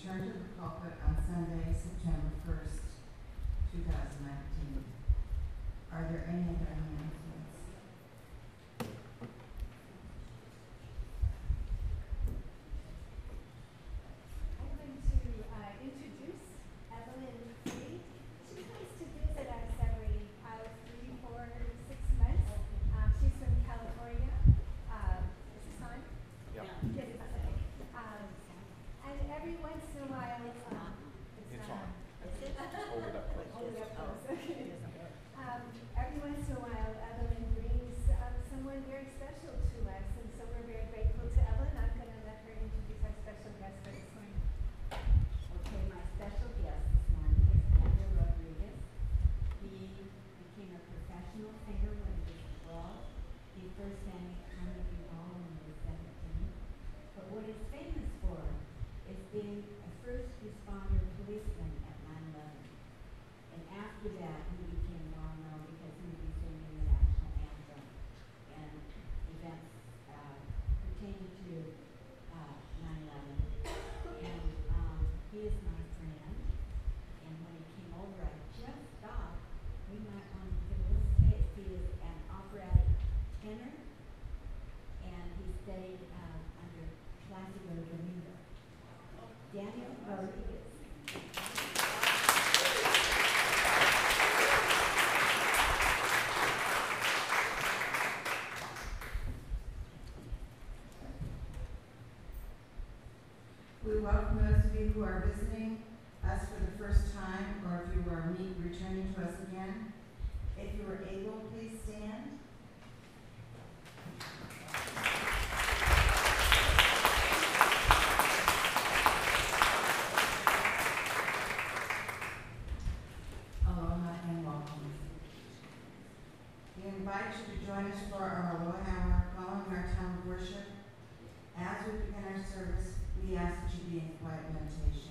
return to the pulpit on Sunday, September 1st, 2019. Are there any other announcements? I'm going to introduce Evelyn Free. She comes to visit us every 3, 4, 6 months. She's from California. Is this on? Yeah. Yes, it's okay. And every once in a while, It's on. Hold Hold it up close. Hold it up close, okay. Every once in a while, Evelyn brings someone very special to us, and so we're very grateful to Evelyn. I'm going to let her introduce our special guest for this morning. Okay, my special guest this morning is Daniel Rodriguez. He became a professional singer when he was 12. He first sang at Carnegie Hall when he was 17. But what he's famous for is being a first responder policeman at 9/11. And after that, he became well known because he would be singing the national anthem and events pertaining to 9/11. And he is my friend. And when he came over, I just thought we might want to give a little taste. He is an operatic tenor, and he studied under Placido Domingo. Daniel Rodriguez. We welcome those of you who are visiting us for the first time, or if you are returning to us again. If you are able, please stand. Aloha and welcome. We invite you to join us for our Aloha Hour following our time of worship. As we begin our service, we ask that you be in quiet meditation.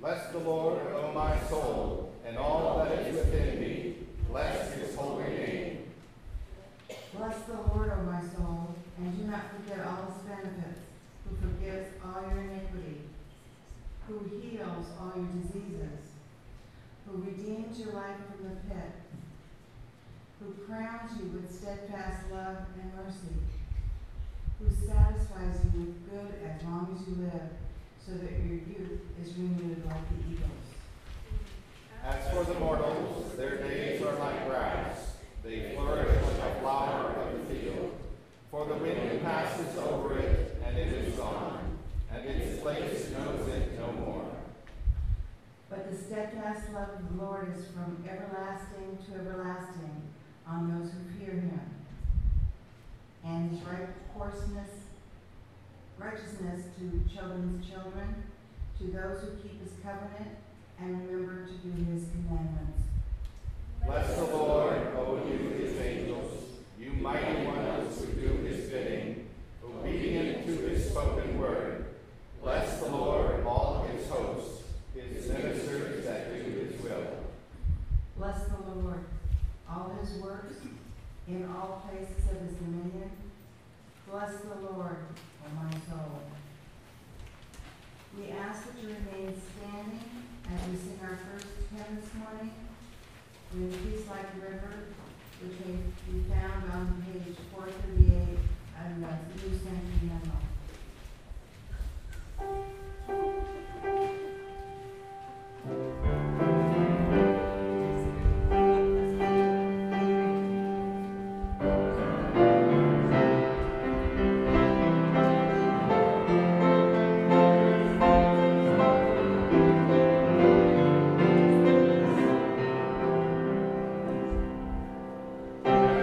Bless the Lord, O my soul, and all that is within me. Bless his holy name. Bless the Lord, O my soul, and do not forget all his benefits, who forgives all your iniquity, who heals all your diseases, who redeems your life from the pit, who crowns you with steadfast love and mercy, who satisfies you with good as long as you live, so that your youth is renewed like the eagles. As for the mortals, their days are like grass. They flourish like a flower of the field. For the wind passes over it, and it is gone, and its place knows it no more. But the steadfast love of the Lord is from everlasting to everlasting on those who fear him. And his righteousness to children's children, to those who keep his covenant and remember to do his commandments. Bless the Lord, O you his angels, you mighty ones who do his bidding, obedient to his spoken word. Bless the Lord, all his hosts, his ministers that do his will. Bless the Lord, all his works, in all places of his dominion. Bless the Lord, O my soul. We ask that you remain standing as we sing our first hymn this morning, "When Peace Like a River," which may be found on page 438 of the New Century Memo. Bless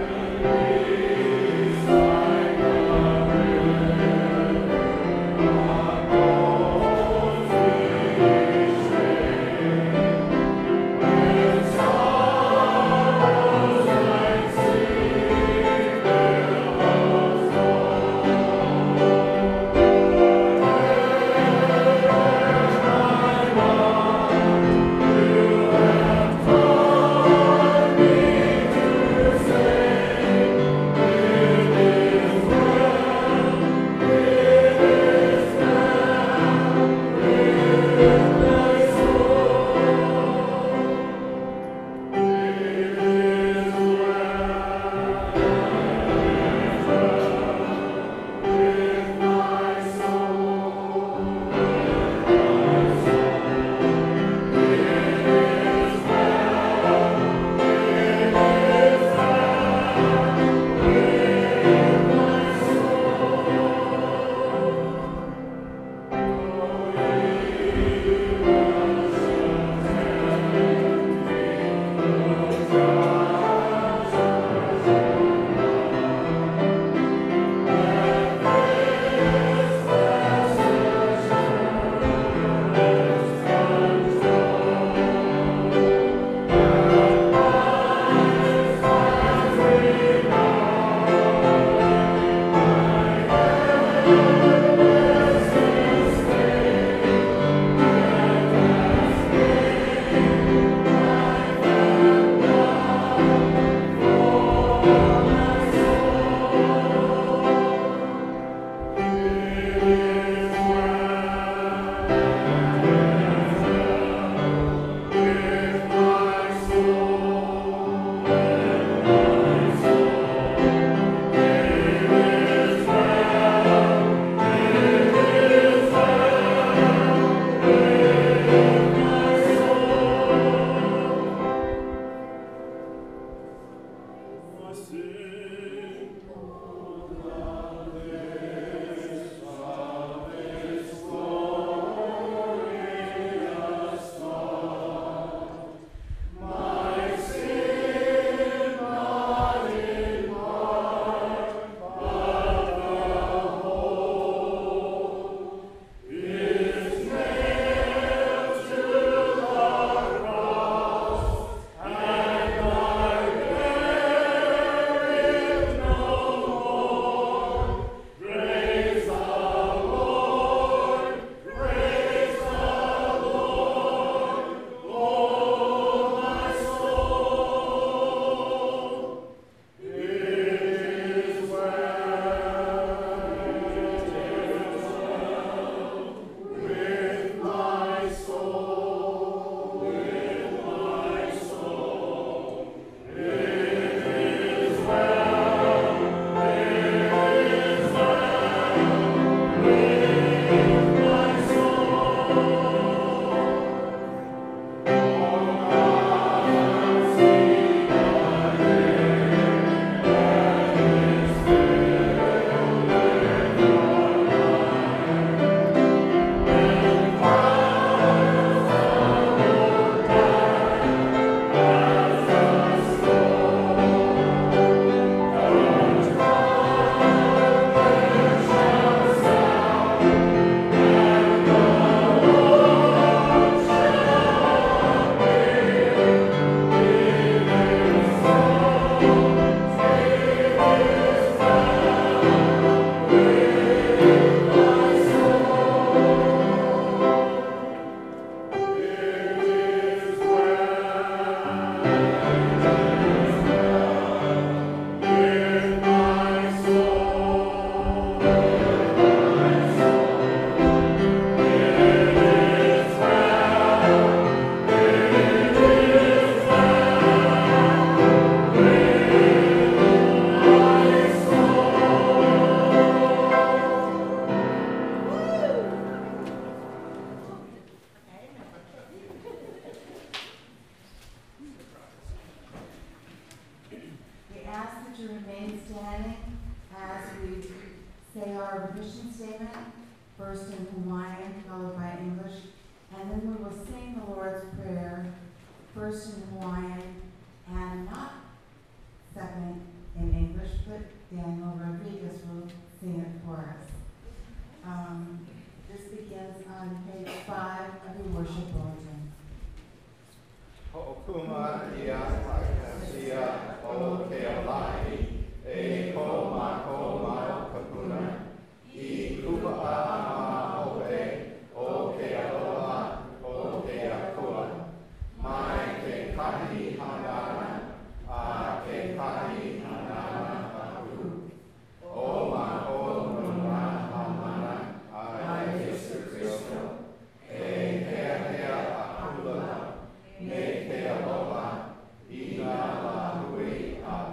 We ask that you remain standing as we say our mission statement, first in Hawaiian, followed by English, and then we will sing the Lord's Prayer, first in Hawaiian, and not second in English, but Daniel Rodriguez will sing it for us. This begins on page 5 of your worship bulletin. Ho'okuma ia kaikasia o ke alai, e ko mako mai kapuna, I kupa'a ma oe, o ke aloha, o ke akua, mai ke kahi hanana, a ke kahi hanana aku. O mako nuna hamana, a Yesu Christo, e hea akula, me ke aloha, I ngā la hui a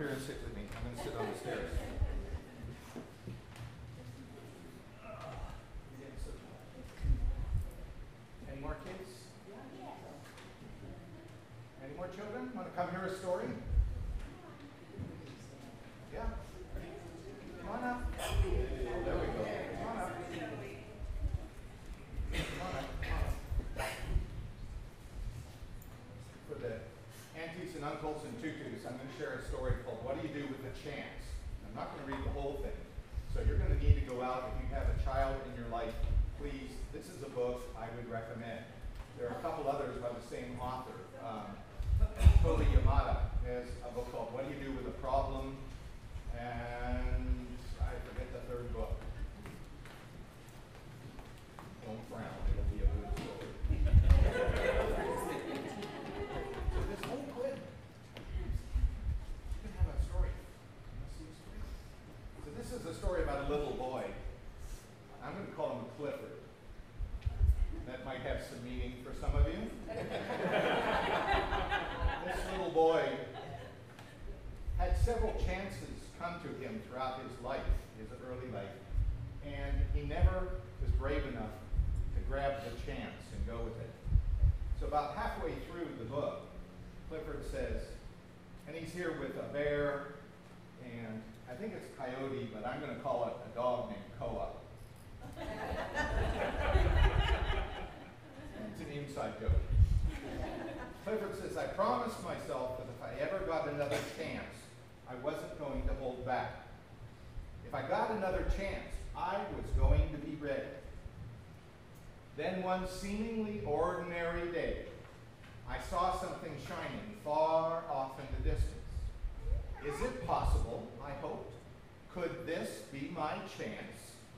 here and sit with me. I'm going to sit on the stairs. Any more kids? Any more children? Want to come hear a story? Yeah? Come on up. Oh, there we go. Come on up. Come on up. For the aunties and uncles and tutus, I'm going to share a story called What Do You Do with a Chance? I'm not going to read the whole thing. So you're going to need to go out. If you have a child in your life, please, this is a book I would recommend. There are a couple others by the same author. Toby Yamada has a book called What Do You Do with a Problem? And I forget the third book. Don't frown, it'll be a good story. So this whole clip, you can have a story. Let's see a story. So this is a story about a little boy. I'm going to call him Clifford. That might have some meaning for some of you. This little boy had several chances come to him throughout his life, his early life, and he never was brave enough to grab the chance and go with it. So about halfway through the book, Clifford says, and he's here with a bear, and I think it's Coyote, but I'm going to call it a dog named Koa. It's an inside joke. Clifford says, I promised myself that if I ever got another chance, I wasn't going to hold back. If I got another chance, I was going to be ready. Then one seemingly ordinary day, I saw something shining far off in the distance. Is it possible, I hoped? Could this be my chance?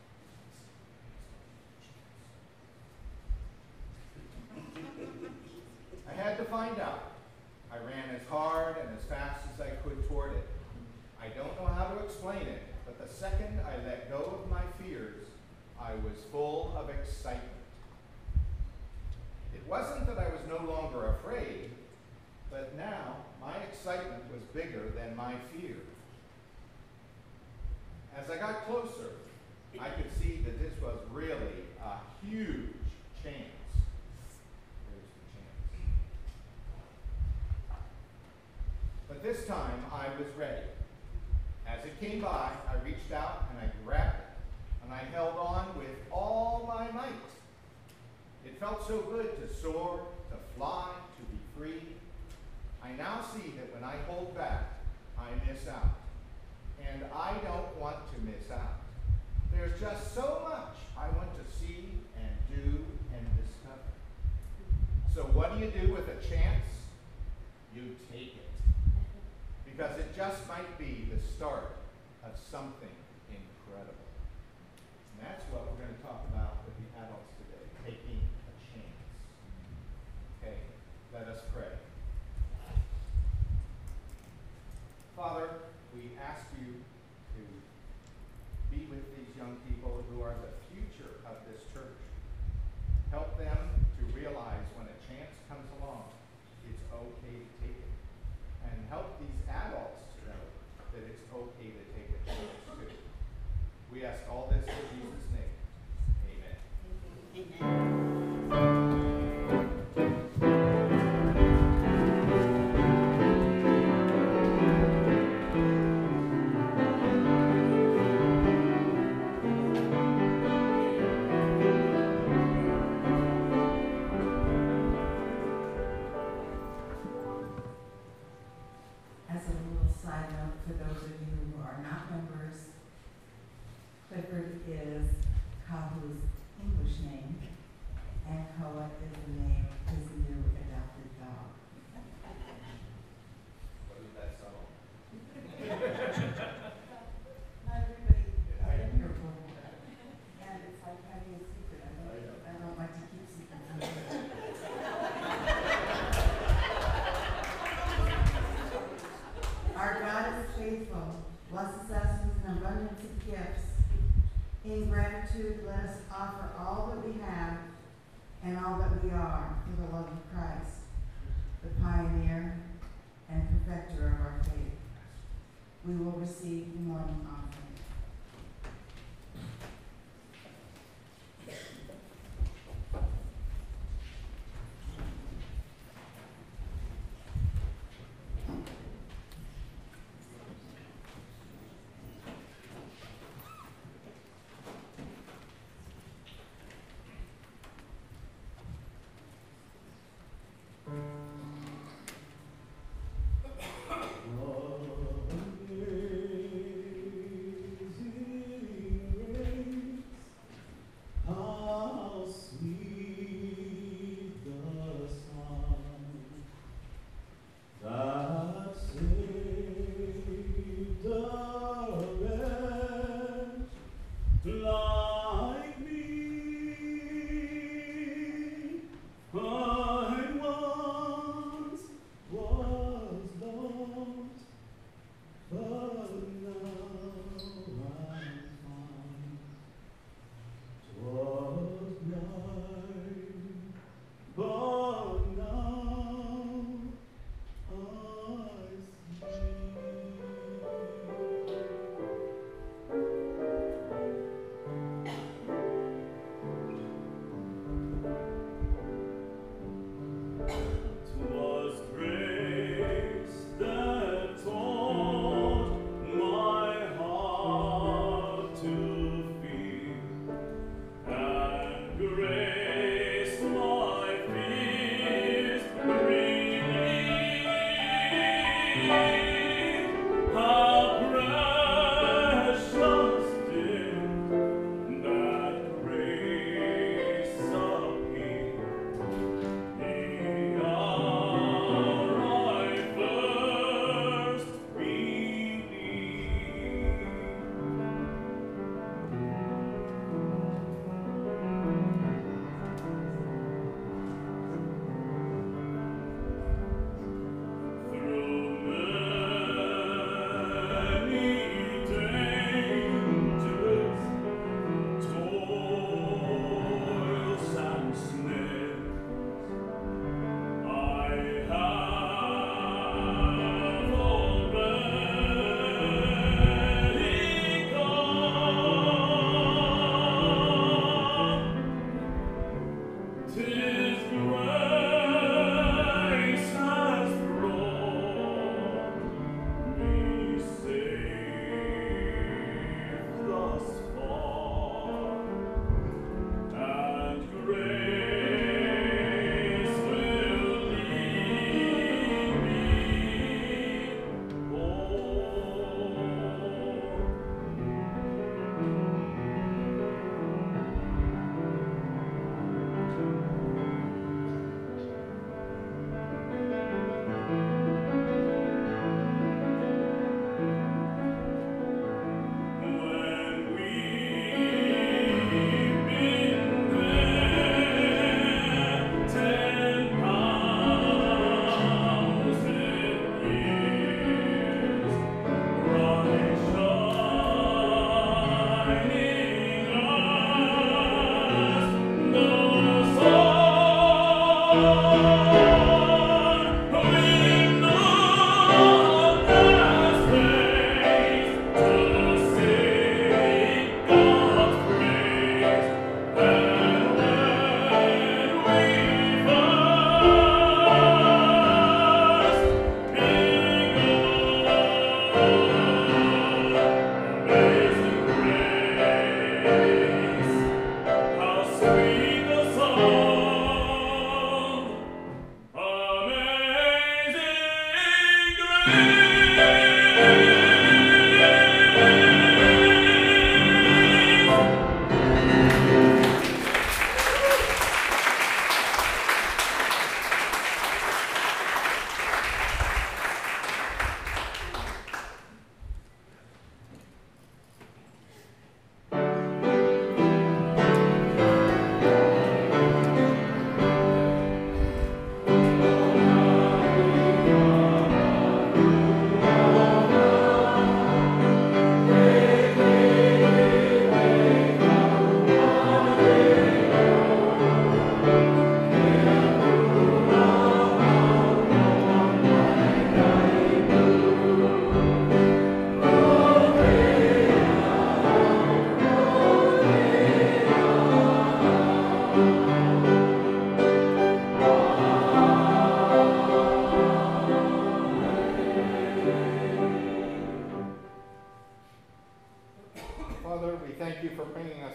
I had to find out. I ran as hard and as fast as I could toward it. I don't know how to explain it, but the second I let go of my fears, I was full of excitement. It wasn't that I was no longer afraid, but now my excitement was bigger than my fear. As I got closer, I could see that this was really a huge chance. But this time I was ready. As it came by, I reached out and I grabbed it, and I held on with all my might. It felt so good to soar, to fly, to be free. I now see that when I hold back, I miss out. And I don't want to miss out. There's just so much I want to see and do and discover. So what do you do with a chance? You take it. Because it just might be the start of something incredible. And that's what we're going to talk about with the adults today, taking a chance. Okay, let us pray. Father, we ask you to be with these young people who are the future of this church. Help them to realize when a chance comes along, it's okay to take it. And help these adults to know that it's okay to take a chance too. We ask all this in Jesus' name. Amen. Amen. As a little side note, for those of you who are not members, Clifford is Kahu's English name, and Koa is the name of his new adopted dog. Wasn't that subtle? Not everybody in here will know that. And it's like having a secret. I don't like to keep secrets in here. Our God is faithful, blesses us with an abundance of gifts. In gratitude, let us offer all that we have and all that we are for the love of Christ, the pioneer and perfecter of our faith. receive the morning offering.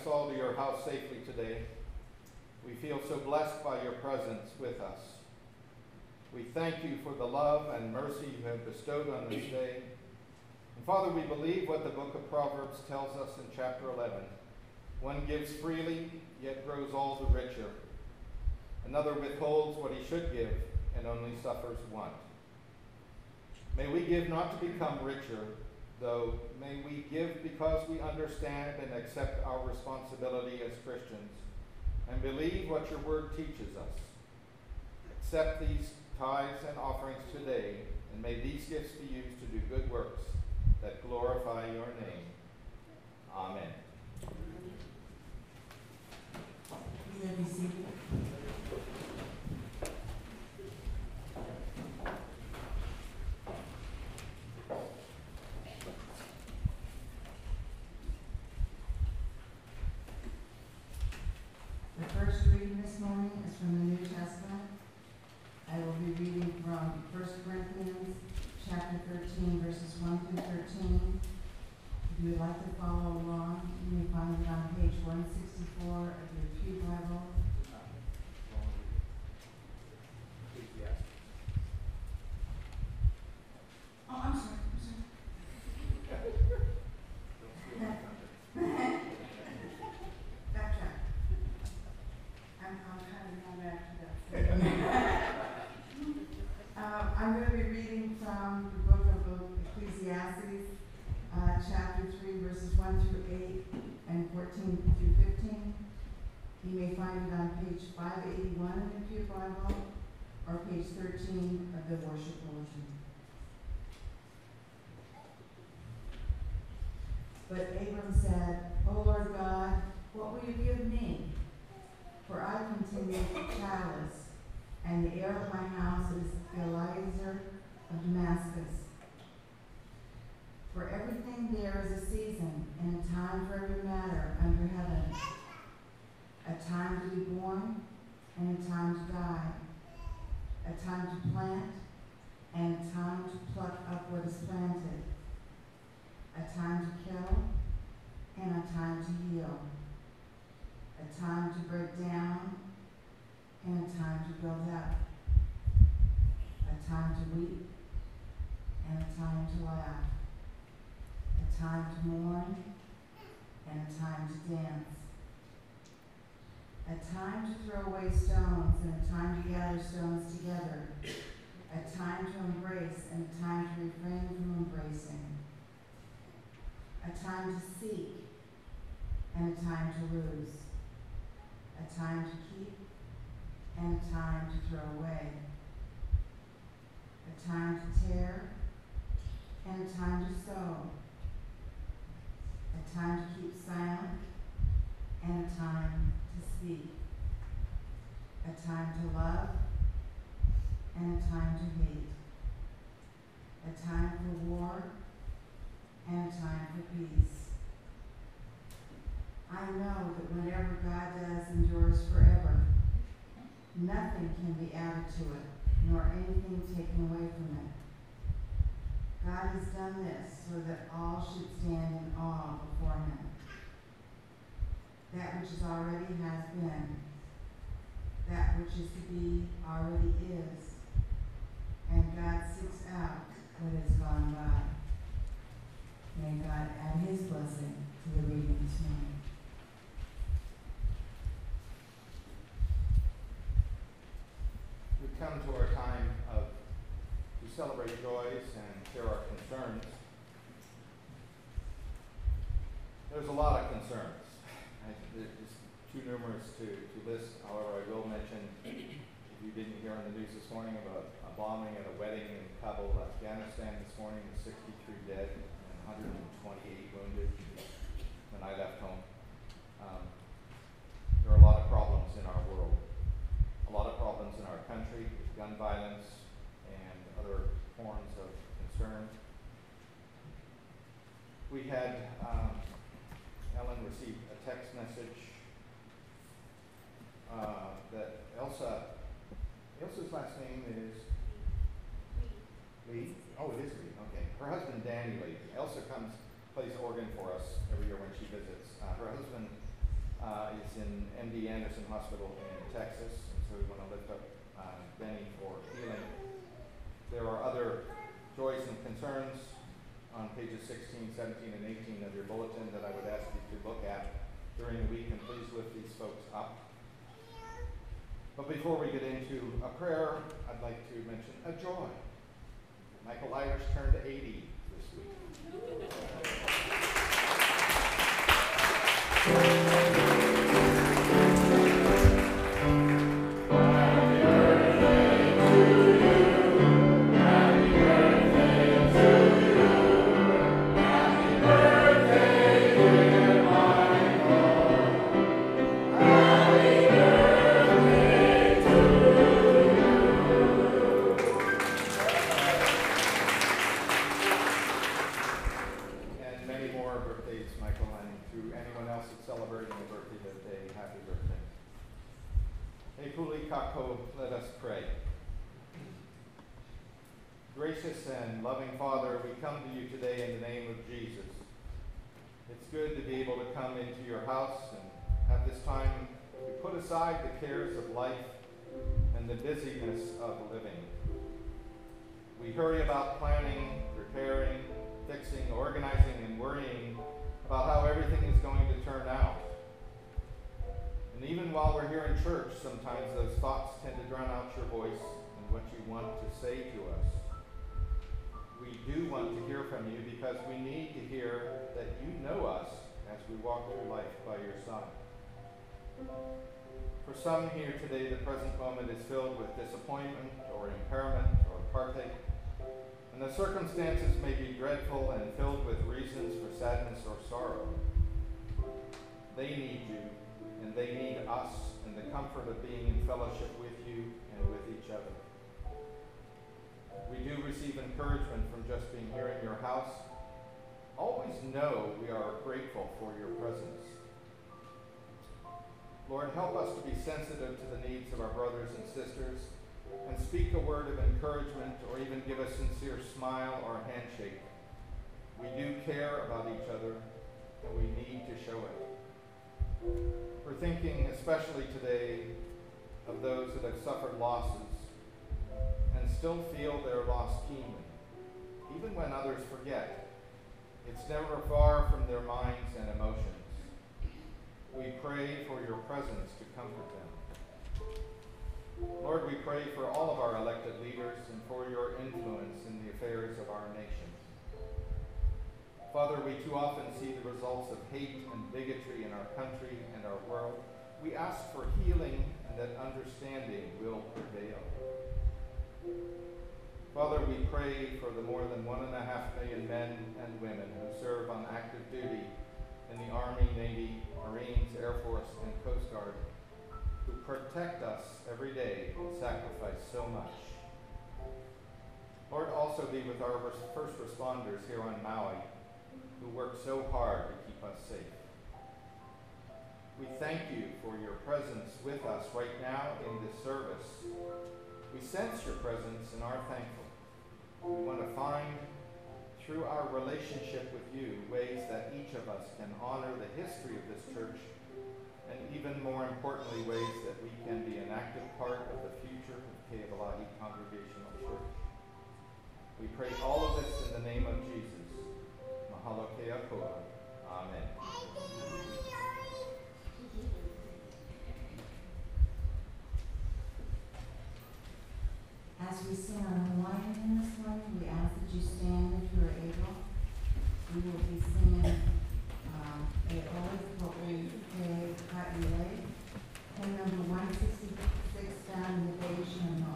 all to your house safely today. We feel so blessed by your presence with us. We thank you for the love and mercy you have bestowed on this day. And Father, we believe what the book of Proverbs tells us in chapter 11. One gives freely, yet grows all the richer. Another withholds what he should give and only suffers want. May we give not to become richer, though may we give because we understand and accept our responsibility as Christians and believe what your word teaches us. Accept these tithes and offerings today, and may these gifts be used to do good works that glorify your name. Amen. You may be seated. The first reading this morning is from the New Testament. I will be reading from 1 Corinthians chapter 13, verses 1 through 13. If you would like to follow along, you may find it on page 164 of your Pew Bible. Oh, I'm sorry. Backtrack. I'm kind of not back to that. I'm going to be reading from the book of Ecclesiastes, chapter 3, verses 1 through 8 and 14 through 15. You may find it on page 581 in the Pew Bible or page 13 of the worship bulletin. But Abram said, O Lord God, what will you give me? For I continue childless, and the heir of my house is Eliezer of Damascus. For everything there is a season, and a time for every matter under heaven, a time to be born, and a time to die, a time to plant, and a time to pluck up what is planted, a time to kill, and a time to heal, a time to break down, and a time to build up, a time to weep, and a time to laugh, a time to mourn, and a time to dance, a time to throw away stones, and a time to gather stones together, a time to embrace, and a time to refrain from embracing, a time to seek, and a time to lose, a time to keep, and a time to throw away, a time to tear, and a time to sow, a time to keep silent, and a time to speak, a time to love, and a time to hate, a time for war, and a time for peace. I know that whatever God does endures forever. Nothing can be added to it, nor anything taken away from it. God has done this so that all should stand in awe before him. That which is already has been, that which is to be already is, and God seeks out what has gone by. May God add his blessing to the reading this morning. We come to our time to celebrate joys and share our concerns. There's a lot of concerns. It's too numerous to list. However, I will mention, if you didn't hear on the news this morning about a bombing at a wedding in Kabul, Afghanistan this morning, with 63 dead and 128 wounded when I left home. There are a lot of problems in our world. A lot of problems in our country with gun violence and other forms of concern. We had Ellen received a text message that Elsa's last name is Lee? Oh, it is Lee, okay. Her husband, Danny Lee. Elsa plays organ for us every year when she visits. Her husband is in MD Anderson Hospital in Texas, and so we want to lift up Benny for healing. There are other joys and concerns on pages 16, 17, and 18 of your bulletin that I would ask you to look at during the week, and please lift these folks up. But before we get into a prayer, I'd like to mention a joy. Michael Irish turned 80 this week. Let us pray. Gracious and loving Father, we come to you today in the name of Jesus. It's good to be able to come into your house and have this time to put aside the cares of life and the busyness of living. We hurry about planning, preparing, fixing, organizing, and worrying about how everything is going to turn out. And even while we're here in church, sometimes those thoughts tend to drown out your voice and what you want to say to us. We do want to hear from you because we need to hear that you know us as we walk through life by your side. For some here today, the present moment is filled with disappointment or impairment or heartache, and the circumstances may be dreadful and filled with reasons for sadness or sorrow. They need you. And they need us and the comfort of being in fellowship with you and with each other. We do receive encouragement from just being here in your house. Always know we are grateful for your presence. Lord, help us to be sensitive to the needs of our brothers and sisters and speak a word of encouragement or even give a sincere smile or a handshake. We do care about each other and we need to show it. We're thinking especially today of those that have suffered losses and still feel their loss keenly. Even when others forget, it's never far from their minds and emotions. We pray for your presence to comfort them. Lord, we pray for all of our elected leaders and for your influence in the affairs of our nation. Father, we too often see the results of hate and bigotry in our country and our world. We ask for healing and that understanding will prevail. Father, we pray for the more than 1.5 million men and women who serve on active duty in the Army, Navy, Marines, Air Force, and Coast Guard, who protect us every day and sacrifice so much. Lord, also be with our first responders here on Maui, who work so hard to keep us safe. We thank you for your presence with us right now in this service. We sense your presence and are thankful. We want to find, through our relationship with you, ways that each of us can honor the history of this church, and even more importantly, ways that we can be an active part of the future of Ke'Evalahi Congregational Church. We pray all of this in the name of Jesus. Mahalo ke'akoa. Amen. As we sing our Hawaiian hymn this morning, we ask that you stand if you are able. We will be singing E Oe Ko'u Te Ka'ilei, hymn number 166 down in the page number.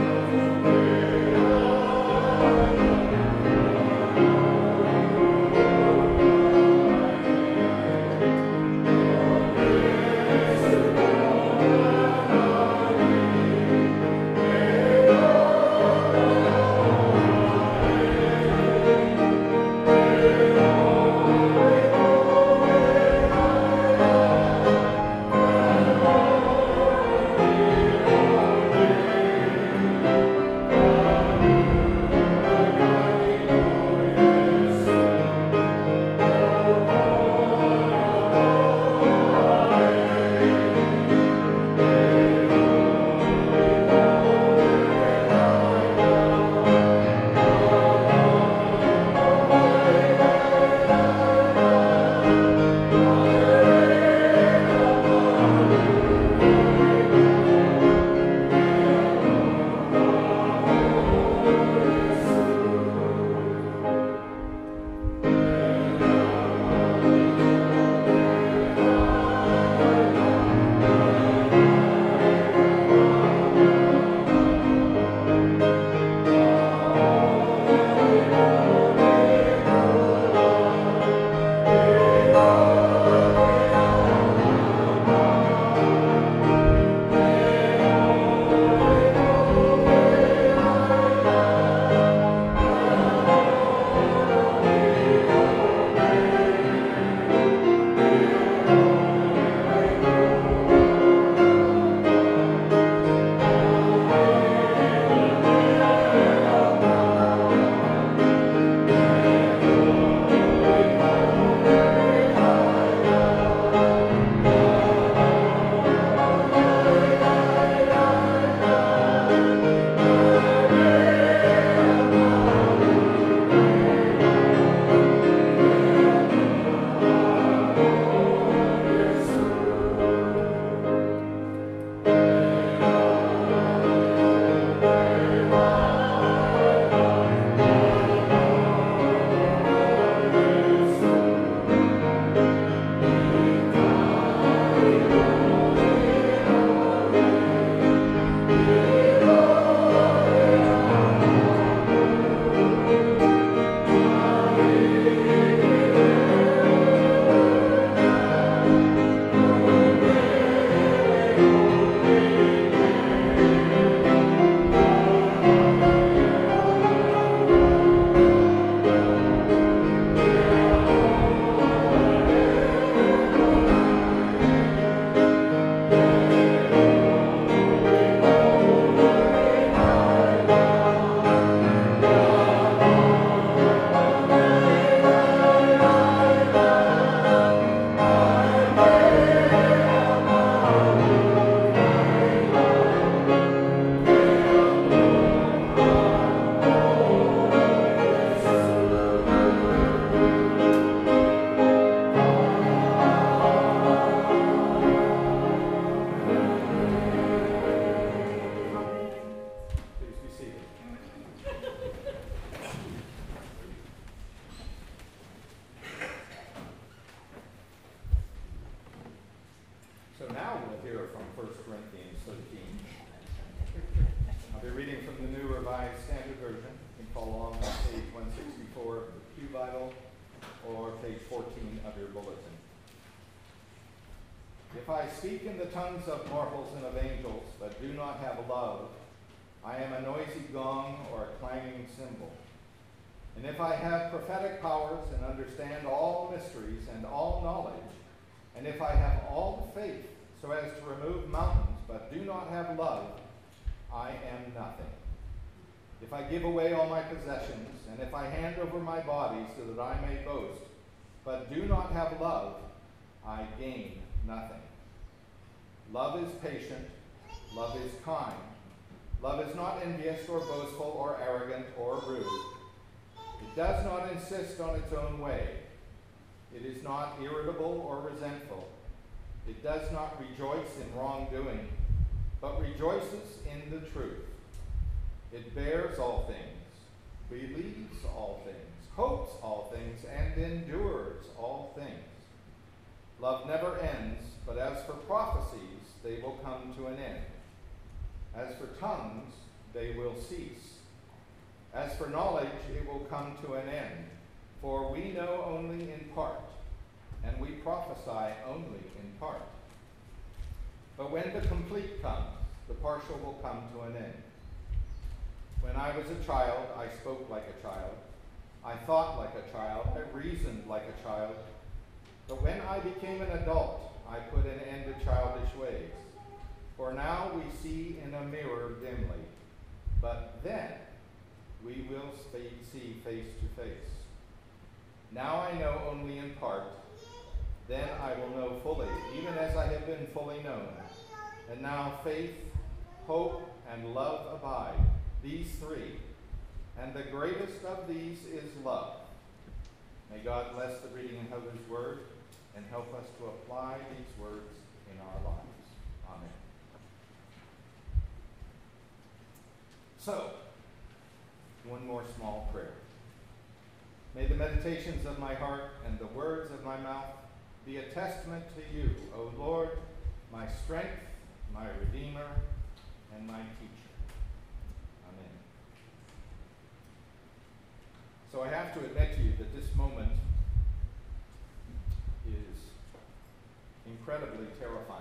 Thank you. 1 Corinthians 13. I'll be reading from the New Revised Standard Version. You can follow along on page 164 of the Pew Bible or page 14 of your bulletin. If I speak in the tongues of mortals and of angels, but do not have love, I am a noisy gong or a clanging cymbal. And if I have prophetic powers and understand all mysteries and all knowledge, and if I have all the faith so as to remove mountains, but do not have love, I am nothing. If I give away all my possessions, and if I hand over my body so that I may boast, but do not have love, I gain nothing. Love is patient, love is kind. Love is not envious or boastful or arrogant or rude. It does not insist on its own way. It is not irritable or resentful. It does not rejoice in wrongdoing, but rejoices in the truth. It bears all things, believes all things, hopes all things, and endures all things. Love never ends, but as for prophecies, they will come to an end. As for tongues, they will cease. As for knowledge, it will come to an end. For we know only in part, and we prophesy only in part. But when the complete comes, the partial will come to an end. When I was a child, I spoke like a child. I thought like a child. I reasoned like a child. But when I became an adult, I put an end to childish ways. For now we see in a mirror dimly, but then we will see face to face. Now I know only in part, then I will know fully, even as I have been fully known. And now faith, hope, and love abide, these three, and the greatest of these is love. May God bless the reading of His word and help us to apply these words in our lives. Amen. So, one more small prayer. May the meditations of my heart and the words of my mouth be a testament to you, O Lord, my strength, my Redeemer, and my teacher. Amen. So I have to admit to you that this moment is incredibly terrifying.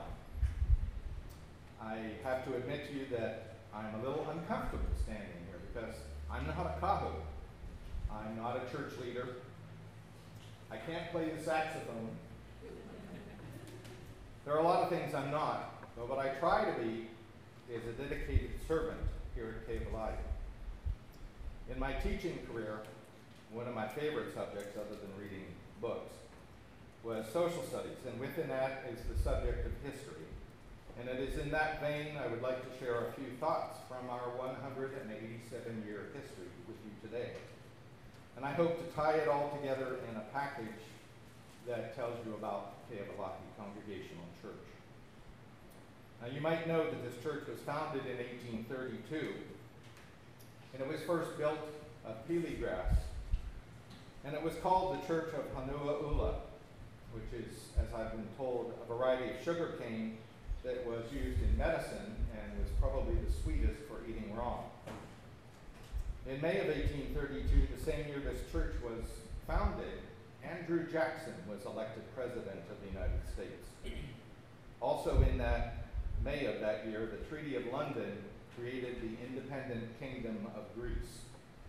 I have to admit to you that I'm a little uncomfortable standing here because I'm not a kahu. I'm not a church leader. I can't play the saxophone. There are a lot of things I'm not, but what I try to be is a dedicated servant here at Kevalai. In my teaching career, one of my favorite subjects, other than reading books, was social studies, and within that is the subject of history. And it is in that vein I would like to share a few thoughts from our 187-year history with you today. And I hope to tie it all together in a package that tells you about Keavalaki Congregational Church. Now you might know that this church was founded in 1832, and it was first built of pili grass. And it was called the Church of Hanua Ula, which is, as I've been told, a variety of sugar cane that was used in medicine and was probably the sweetest for eating raw. In May of 1832, the same year this church was founded, Andrew Jackson was elected President of the United States. Also in that May of that year, the Treaty of London created the independent Kingdom of Greece.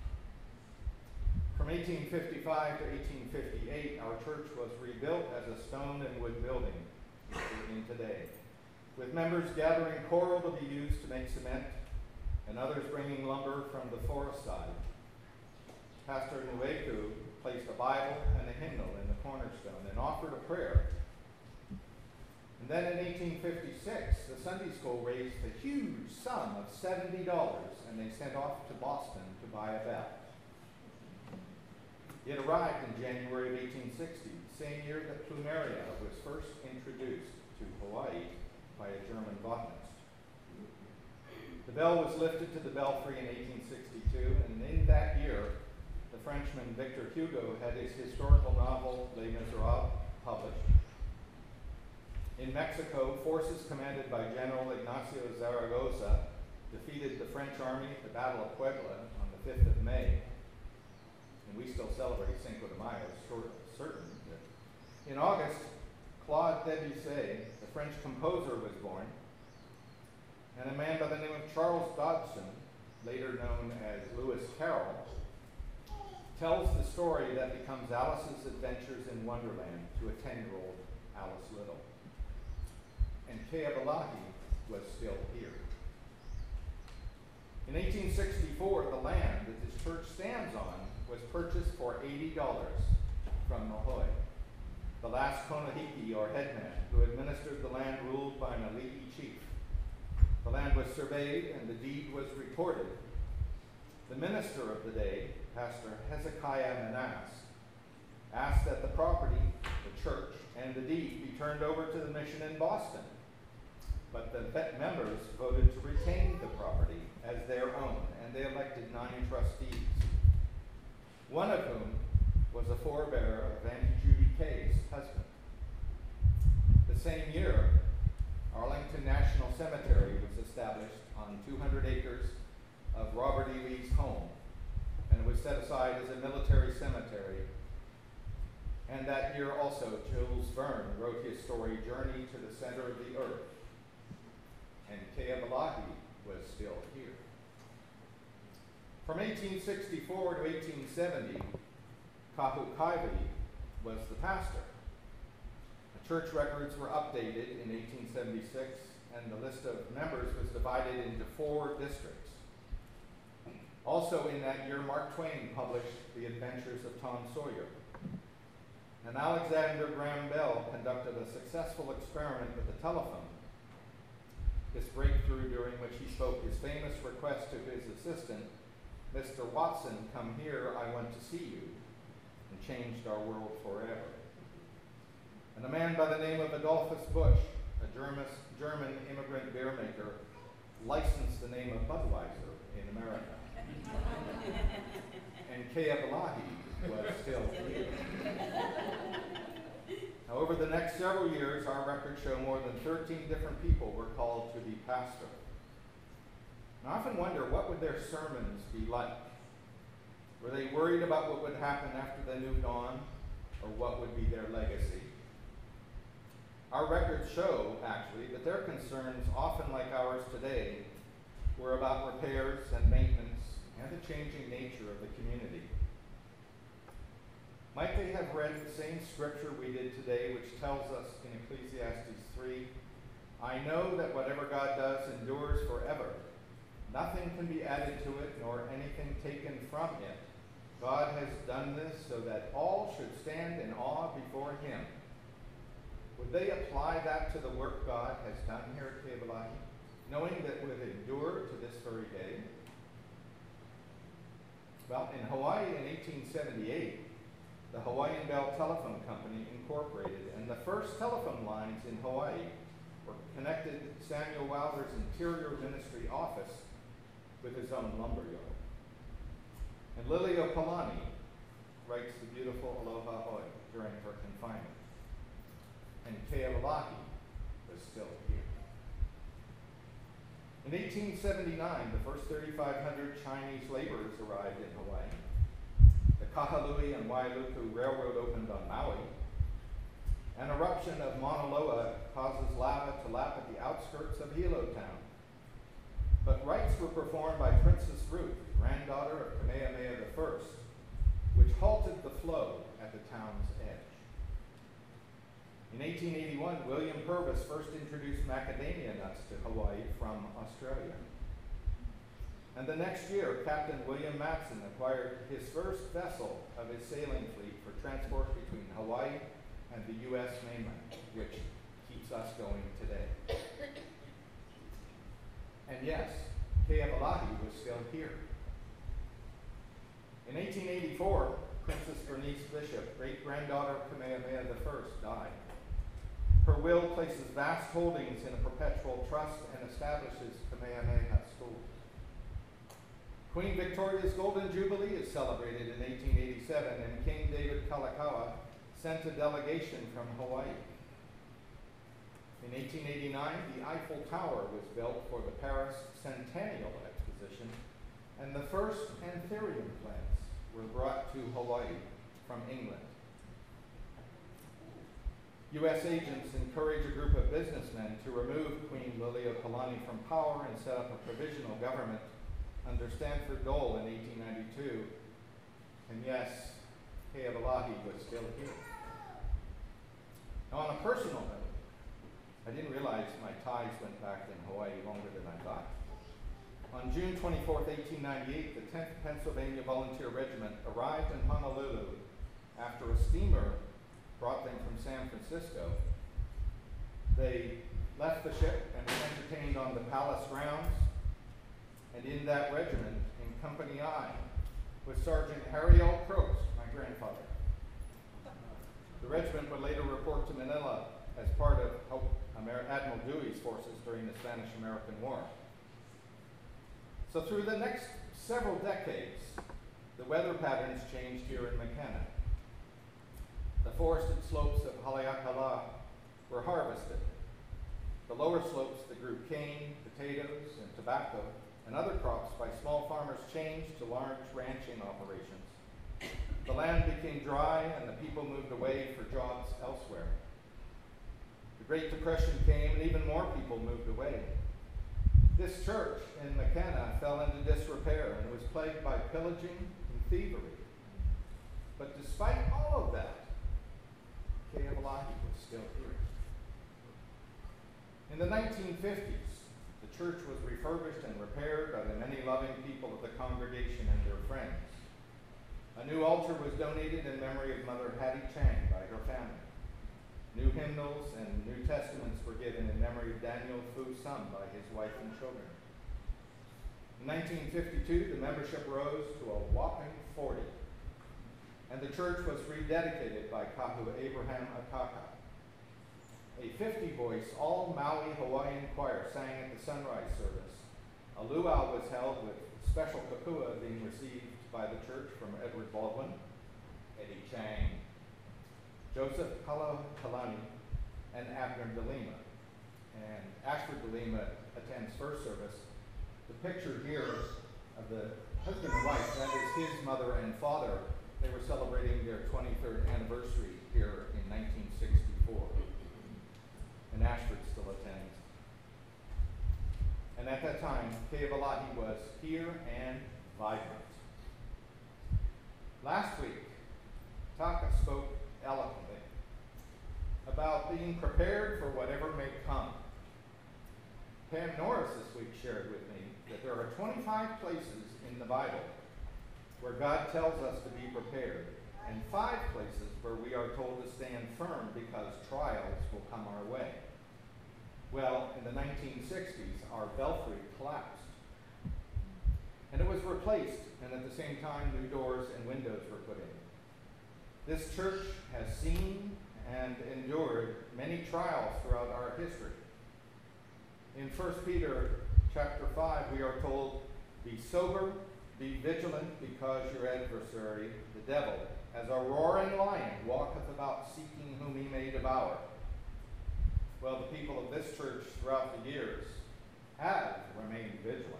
From 1855 to 1858, our church was rebuilt as a stone and wood building, which we're in today, with members gathering coral to be used to make cement, and others bringing lumber from the forest side. Pastor Nueku placed a Bible and a hymnal in the cornerstone and offered a prayer. And then in 1856, the Sunday school raised a huge sum of $70, and they sent off to Boston to buy a bell. It arrived in January of 1860, the same year that plumeria was first introduced to Hawaii by a German botanist. The bell was lifted to the belfry in 1862, and in that year, the Frenchman Victor Hugo had his historical novel Les Miserables published. In Mexico, forces commanded by General Ignacio Zaragoza defeated the French army at the Battle of Puebla on the 5th of May. And we still celebrate Cinco de Mayo, certain. In August, Claude Debussy, the French composer, was born, and a man by the name of Charles Dodgson, later known as Lewis Carroll, tells the story that becomes Alice's Adventures in Wonderland to a 10-year-old Alice Little. And Keabalahi was still here. In 1864, the land that this church stands on was purchased for $80 from Mahoy, the last Konahiki or headman who administered the land ruled by an Alii chief. The land was surveyed and the deed was recorded. The minister of the day, Pastor Hezekiah Manas, asked that the property, the church, and the deed be turned over to the mission in Boston. But the members voted to retain the property as their own, and they elected 9 trustees, one of whom was a forebearer of Auntie Judy Kay's husband. The same year, Arlington National Cemetery was established on 200 acres of Robert E. Lee's home, and it was set aside as a military cemetery. And that year also, Jules Verne wrote his story, Journey to the Center of the Earth, and Keabalahi was still here. From 1864 to 1870, Kahukaivati was the pastor. The church records were updated in 1876, and the list of members was divided into 4 districts. Also in that year, Mark Twain published The Adventures of Tom Sawyer. And Alexander Graham Bell conducted a successful experiment with the telephone. This breakthrough, during which he spoke his famous request to his assistant, Mr. Watson, come here, I want to see you, and changed our world forever. And a man by the name of Adolphus Busch, a German immigrant beer maker, licensed the name of Budweiser in America. And Keabalahi was still here. Now, over the next several years, our records show more than 13 different people were called to be pastor. And I often wonder, what would their sermons be like? Were they worried about what would happen after they moved on, or what would be their legacy? Our records show, actually, that their concerns, often like ours today, were about repairs and maintenance and the changing nature of the community. Might they have read the same scripture we did today, which tells us in Ecclesiastes 3, I know that whatever God does endures forever. Nothing can be added to it, nor anything taken from it. God has done this so that all should stand in awe before him. Would they apply that to the work God has done here at Keabalahi, knowing that it would endure to this very day? Well, in Hawaii in 1878, the Hawaiian Bell Telephone Company incorporated, and the first telephone lines in Hawaii were connected Samuel Wilder's Interior Ministry office with his own lumberyard. And Lilio Palani writes the beautiful Aloha Hoi during her confinement. And Keabalahi was still here. In 1879, the first 3,500 Chinese laborers arrived in Hawaii. The Kahului and Wailuku Railroad opened on Maui. An eruption of Mauna Loa causes lava to lap at the outskirts of Hilo Town. But rites were performed by Princess Ruth, granddaughter of Kamehameha I, which halted the flow at the town's edge. In 1881, William Purvis first introduced macadamia nuts to Hawaii from Australia. And the next year, Captain William Matson acquired his first vessel of his sailing fleet for transport between Hawaii and the U.S. mainland, which keeps us going today. And yes, Keabalahi was still here. In 1884, Princess Bernice Bishop, great-granddaughter of Kamehameha I, died. Her will places vast holdings in a perpetual trust and establishes Kamehameha School. Queen Victoria's Golden Jubilee is celebrated in 1887, and King David Kalakaua sent a delegation from Hawaii. In 1889, the Eiffel Tower was built for the Paris Centennial Exposition, and the first anthurium plants were brought to Hawaii from England. U.S. agents encouraged a group of businessmen to remove Queen Liliuokalani from power and set up a provisional government under Stanford Dole in 1892. And yes, Keavalaki was still here. Now, on a personal note, I didn't realize my ties went back in Hawaii longer than I thought. On June 24, 1898, the 10th Pennsylvania Volunteer Regiment arrived in Honolulu after a steamer brought them from San Francisco. They left the ship and were entertained on the palace grounds, and in that regiment, in Company I, was Sergeant Harry L. Probst, my grandfather. The regiment would later report to Manila as part of Admiral Dewey's forces during the Spanish-American War. So through the next several decades, the weather patterns changed here in McKenna. The forested slopes of Haleakala were harvested. The lower slopes that grew cane, potatoes, and tobacco, and other crops by small farmers changed to large ranching operations. The land became dry and the people moved away for jobs elsewhere. The Great Depression came and even more people moved away. This church in McKenna fell into disrepair and was plagued by pillaging and thievery. But despite all of that, Keavalaki was still here. In the 1950s, the church was refurbished and repaired by the many loving people of the congregation and their friends. A new altar was donated in memory of Mother Hattie Chang by her family. New hymnals and New Testaments were given in memory of Daniel Fu Sum by his wife and children. In 1952, the membership rose to a whopping 40, and the church was rededicated by Kahu Abraham Akaka. A 50-voice, all-Maui Hawaiian choir sang at the sunrise service. A luau was held with special kapua being received by the church from Edward Baldwin, Eddie Chang, Joseph Kalakalani, and Abner DeLima. And Ashford DeLima attends first service. The picture here of the husband and wife, that is his mother and father. They were celebrating their 23rd anniversary here in 1964. And Ashford still attends. And at that time, Keavalaki was here and vibrant. Last week, Taka spoke eloquently about being prepared for whatever may come. Pam Norris this week shared with me that there are 25 places in the Bible where God tells us to be prepared, and 5 places where we are told to stand firm because trials will come our way. Well, in the 1960s, our belfry collapsed, and it was replaced, and at the same time, new doors and windows were put in. This church has seen and endured many trials throughout our history. In 1 Peter chapter 5, we are told, "Be sober, be vigilant, because your adversary, the devil, as a roaring lion, walketh about seeking whom he may devour." Well, the people of this church throughout the years have remained vigilant.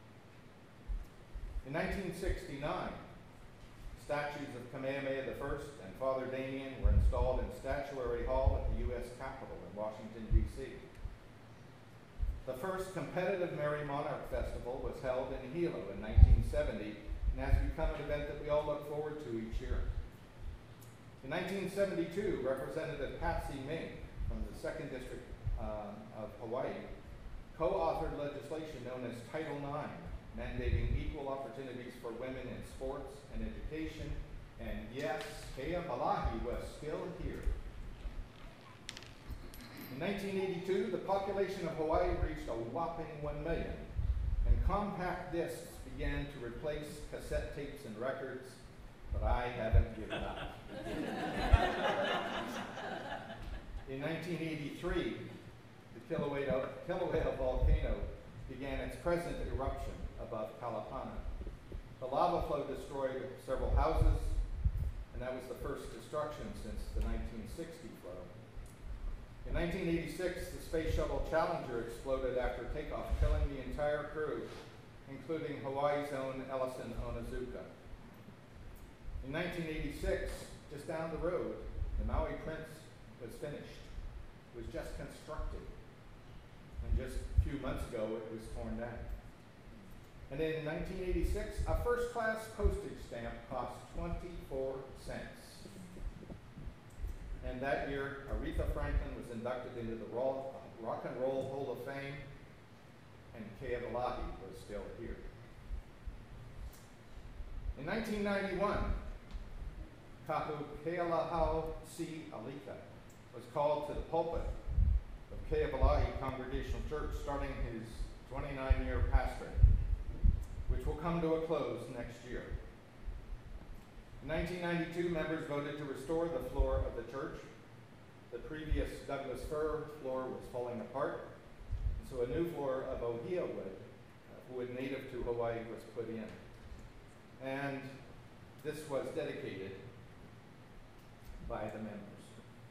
In 1969, statues of Kamehameha I and Father Damien were installed in Statuary Hall at the U.S. Capitol in Washington, D.C. The first competitive Merry Monarch Festival was held in Hilo in 1970 and has become an event that we all look forward to each year. In 1972, Representative Patsy Ming from the 2nd District of Hawaii co-authored legislation known as Title IX, mandating equal opportunities for women in sports and education, and yes, Keavalaki was still here. In 1982, the population of Hawaii reached a whopping 1 million, and compact discs began to replace cassette tapes and records, but I haven't given up. In 1983, the Kilauea volcano began its present eruption above Kalapana. The lava flow destroyed several houses, and that was the first destruction since the 1960 flow. In 1986, the Space Shuttle Challenger exploded after takeoff, killing the entire crew, including Hawaii's own Ellison Onizuka. In 1986, just down the road, the Maui Prince was finished. It was just constructed. And just a few months ago, it was torn down. And in 1986, a first-class postage stamp cost 24 cents. And that year, Aretha Franklin was inducted into the Rock and Roll Hall of Fame, and Keavalaki was still here. In 1991, Kahu Kealahau C. Alika was called to the pulpit of Keavalaki Congregational Church, starting his 29-year pastorate, which will come to a close next year. In 1992, members voted to restore the floor of the church. The previous Douglas fir floor was falling apart, and so a new floor of ohia wood native to Hawaii was put in. And this was dedicated by the members.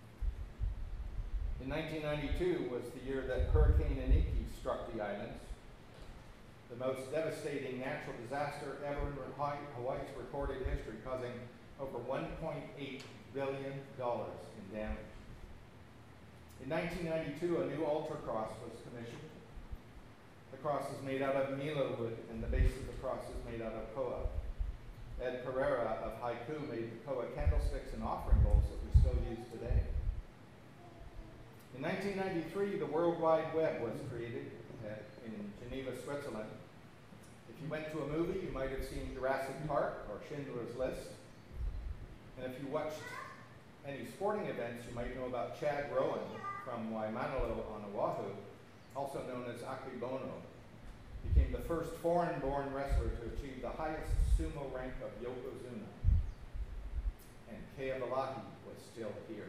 In 1992 was the year that Hurricane Iniki struck the islands, the most devastating natural disaster ever in Hawaii's recorded history, causing over $1.8 billion in damage. In 1992, a new altar cross was commissioned. The cross is made out of mila wood, and the base of the cross is made out of koa. Ed Pereira of Haiku made the koa candlesticks and offering bowls that we still use today. In 1993, the World Wide Web was created in Geneva, Switzerland. If you went to a movie, you might have seen Jurassic Park or Schindler's List. And if you watched any sporting events, you might know about Chad Rowan from Waimanalo on Oahu, also known as Akibono. Became the first foreign-born wrestler to achieve the highest sumo rank of Yokozuna. And Keavalaki was still here.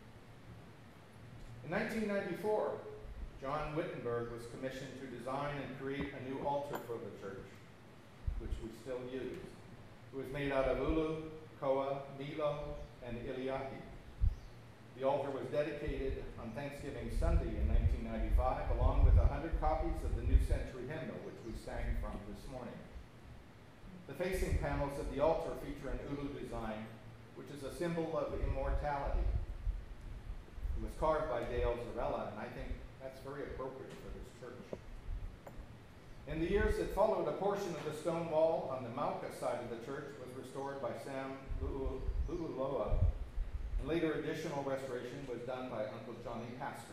In 1994, John Wittenberg was commissioned to design and create a new altar for the church, which we still use. It was made out of ulu, koa, milo, and iliaki. The altar was dedicated on Thanksgiving Sunday in 1995, along with 100 copies of the New Century Hymnal, which we sang from this morning. The facing panels of the altar feature an ulu design, which is a symbol of immortality. It was carved by Dale Zarella, and I think that's very appropriate for this church. In the years that followed, a portion of the stone wall on the Mauka side of the church was restored by Sam Lululoa, and later additional restoration was done by Uncle Johnny Pastor.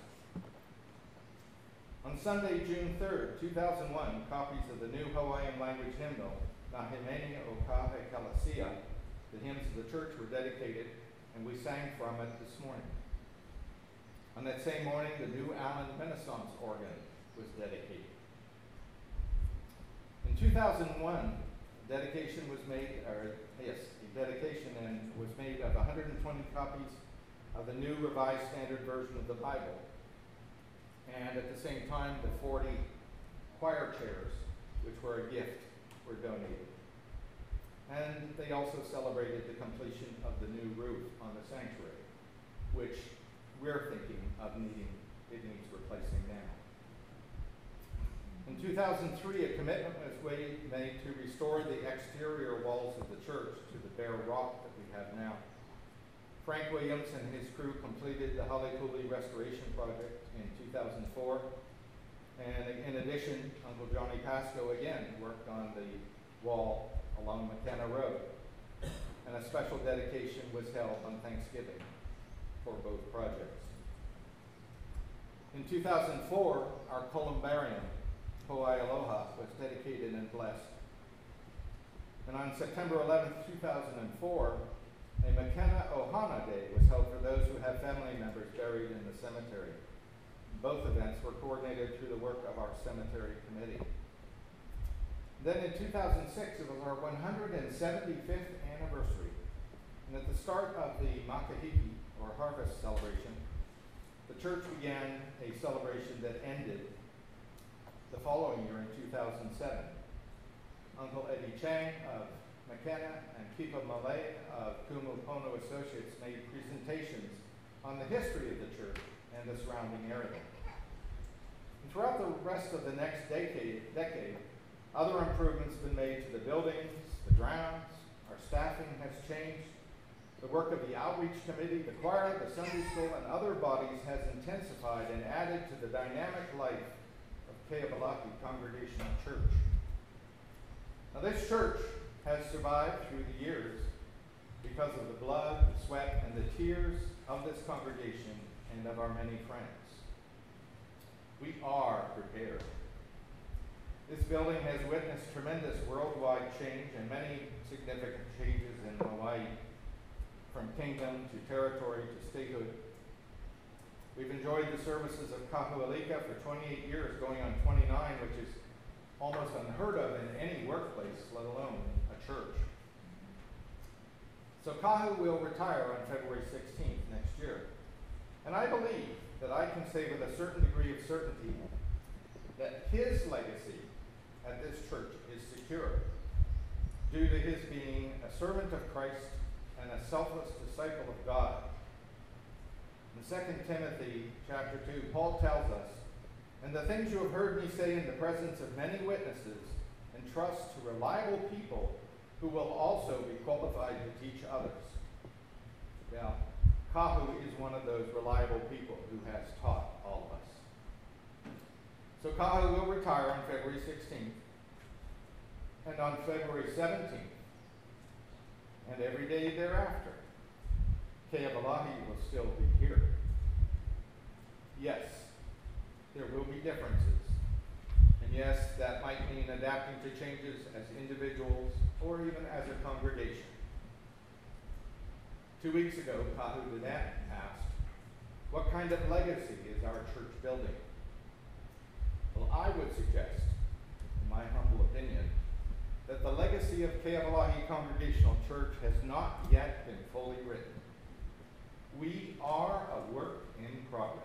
On Sunday, June 3rd, 2001, copies of the new Hawaiian language hymnal, Nahimene o Kahe Kalasia, the hymns of the church, were dedicated, and we sang from it this morning. On that same morning, the new Allen Renaissance organ was dedicated. In 2001, dedication was made of 120 copies of the new Revised Standard Version of the Bible. And at the same time, the 40 choir chairs, which were a gift, were donated. And they also celebrated the completion of the new roof on the sanctuary, which we're thinking of it needs replacing now. In 2003, a commitment was made to restore the exterior walls of the church to the bare rock that we have now. Frank Williams and his crew completed the Halepuli restoration project in 2004. And in addition, Uncle Johnny Pasco again worked on the wall along McKenna Road. And a special dedication was held on Thanksgiving for both projects. In 2004, our columbarium, Hawaii Aloha, was dedicated and blessed. And on September 11th, 2004, a McKenna Ohana Day was held for those who have family members buried in the cemetery. Both events were coordinated through the work of our cemetery committee. Then in 2006, it was our 175th anniversary. And at the start of the Makahiki, or harvest celebration, the church began a celebration that ended the following year in 2007. Uncle Eddie Chang of McKenna and Kipa Malay of Kumu Pono Associates made presentations on the history of the church and the surrounding area. And throughout the rest of the next decade, other improvements have been made to the buildings, the grounds, our staffing has changed. The work of the outreach committee, the choir, the Sunday school, and other bodies has intensified and added to the dynamic life of Keavalaki Congregational Church. Now, this church has survived through the years because of the blood, the sweat, and the tears of this congregation and of our many friends. We are prepared. This building has witnessed tremendous worldwide change and many significant changes in Hawaii, from kingdom to territory to statehood. We've enjoyed the services of Kahualika for 28 years, going on 29, which is almost unheard of in any workplace, let alone a church. So Kahu will retire on February 16th next year. And I believe that I can say with a certain degree of certainty that his legacy at this church is secure due to his being a servant of Christ and a selfless disciple of God. In 2 Timothy chapter 2, Paul tells us, "And the things you have heard me say in the presence of many witnesses, entrust to reliable people who will also be qualified to teach others." Now, Kahu is one of those reliable people who has taught all of us. So Kahu will retire on February 16th, and on February 17th, and every day thereafter, Keavalaki will still be here. Yes, there will be differences. And yes, that might mean adapting to changes as individuals or even as a congregation. 2 weeks ago, Kahu Danette asked, "What kind of legacy is our church building?" Well, I would suggest, in my humble opinion, that the legacy of Keavalaki Congregational Church has not yet been fully written. We are a work in progress.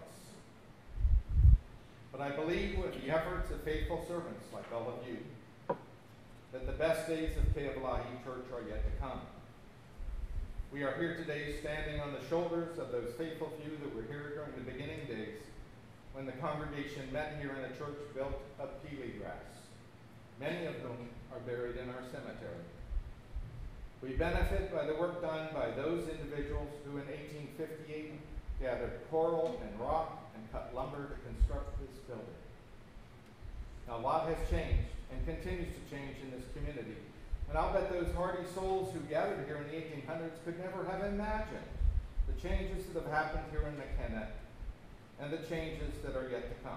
But I believe with the efforts of faithful servants like all of you, that the best days of Keavalaki Church are yet to come. We are here today standing on the shoulders of those faithful few that were here during the beginning days when the congregation met here in a church built of peely grass, many of whom are buried in our cemetery. We benefit by the work done by those individuals who in 1858 gathered coral and rock and cut lumber to construct this building. Now, a lot has changed and continues to change in this community. And I'll bet those hardy souls who gathered here in the 1800s could never have imagined the changes that have happened here in McKenna and the changes that are yet to come.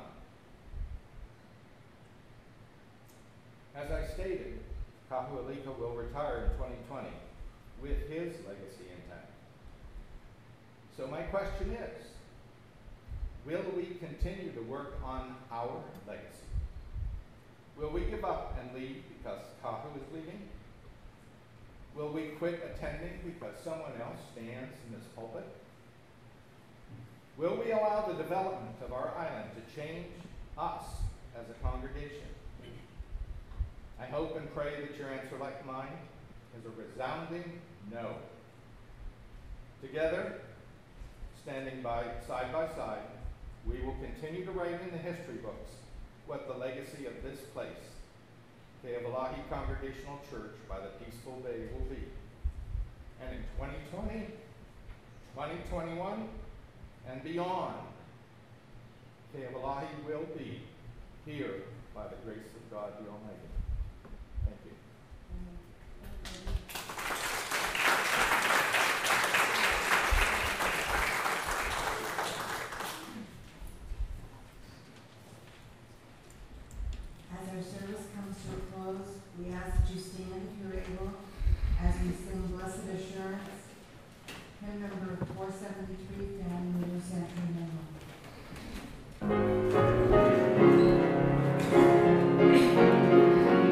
As I stated, Kahualika will retire in 2020 with his legacy intact. So my question is, will we continue to work on our legacy? Will we give up and leave because Kahu is leaving? Will we quit attending because someone else stands in this pulpit? Will we allow the development of our island to change us as a congregation? I hope and pray that your answer, like mine, is a resounding no. Together, standing side by side, we will continue to write in the history books what the legacy of this place, Keavalaki Congregational Church by the Peaceful Bay, will be. And in 2020, 2021, and beyond, Keavalaki will be here by the grace of God the Almighty. Thank you. As our service comes to a close, we ask that you stand if you're able as we sing Blessed Assurance, hymn number 473, Family Leader Century Memorial.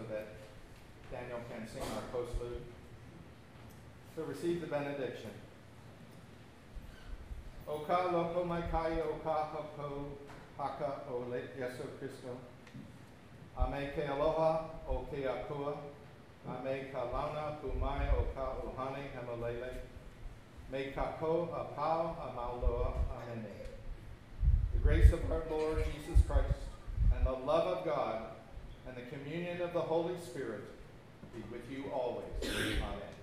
that Daniel can sing our postlude. So receive the benediction. Oka loko mai kai oka hoko haka o le Yesu Christo. Ame ke aloha o ke akua. Ame ka launa pumai o ka uhane hemalele. Me ka ko a pau a mauloa. Amen. The grace of our Lord Jesus Christ and the love of God and the communion of the Holy Spirit be with you always. Amen.